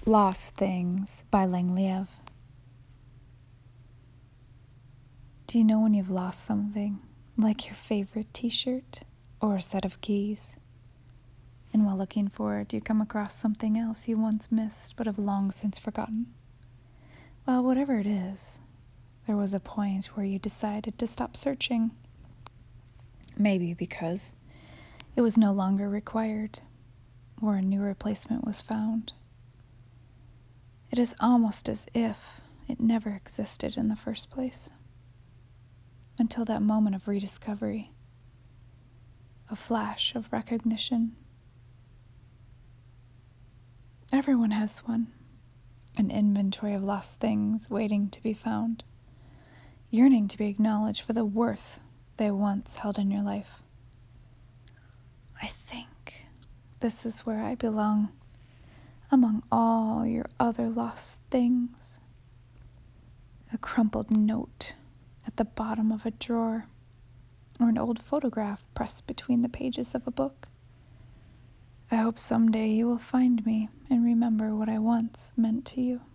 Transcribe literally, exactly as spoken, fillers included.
Lost Things by Lang Liev. Do you know when you've lost something, like your favorite t-shirt or a set of keys? And while looking for it, you come across something else you once missed but have long since forgotten? Well, whatever it is, there was a point where you decided to stop searching. Maybe because it was no longer required, or a new replacement was found. It is almost as if it never existed in the first place. Until that moment of rediscovery, a flash of recognition. Everyone has one, an inventory of lost things waiting to be found, yearning to be acknowledged for the worth they once held in your life. I think this is where I belong, among all your other lost things. A crumpled note at the bottom of a drawer, or an old photograph pressed between the pages of a book. I hope someday you will find me and remember what I once meant to you.